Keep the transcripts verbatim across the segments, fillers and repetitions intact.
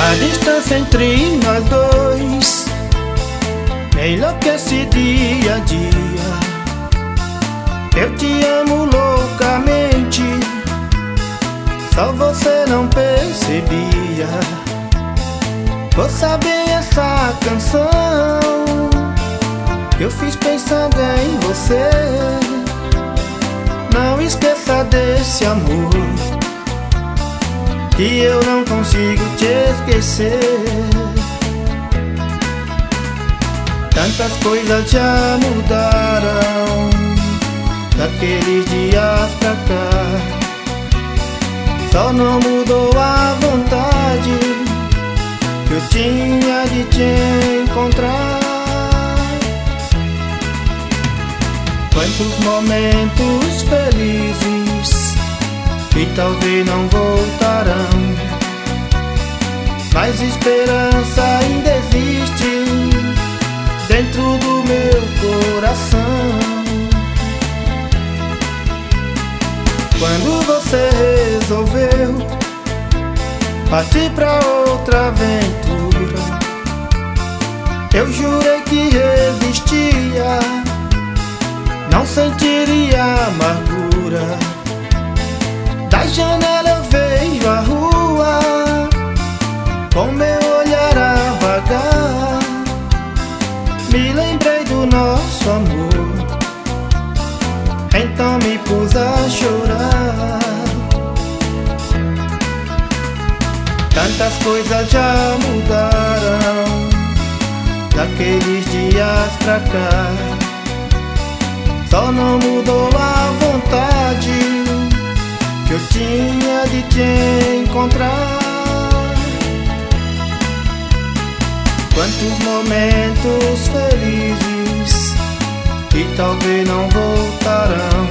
A distância entre nós dois me enlouquece dia a dia. Eu te amo loucamente, só você não percebia. Vou saber essa canção que eu fiz pensando em você. Não esqueça desse amor, que eu não consigo te esquecer. Tantas coisas já mudaram daqueles dias pra cá. Só não mudou a vontade que eu tinha de te encontrar. Quantos momentos felizes que talvez não voltarão, mas esperança ainda existe dentro do meu coração. Quando você resolveu partir pra outra aventura, eu jurei que resistia, não sentiria amargura. Da janela eu vejo a rua, com meu olhar a vagar. Me lembrei do nosso amor, então me pus a chorar. Tantas coisas já mudaram daqueles dias pra cá. Só não mudou a vontade que eu tinha de te encontrar. Quantos momentos felizes que talvez não voltarão,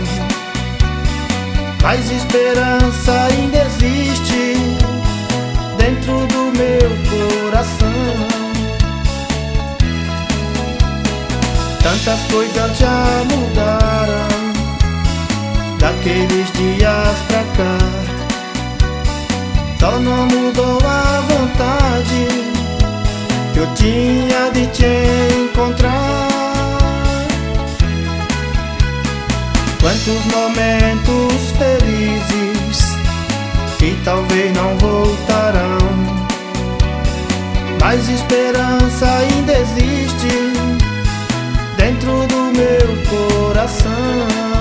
mas esperança ainda existe dentro do meu coração. Tantas coisas já mudaram daqueles dias pra cá. Só não mudou a vontade que eu tinha de te encontrar. Quantos momentos felizes que talvez não voltarão, mas esperança ainda existe dentro do meu coração.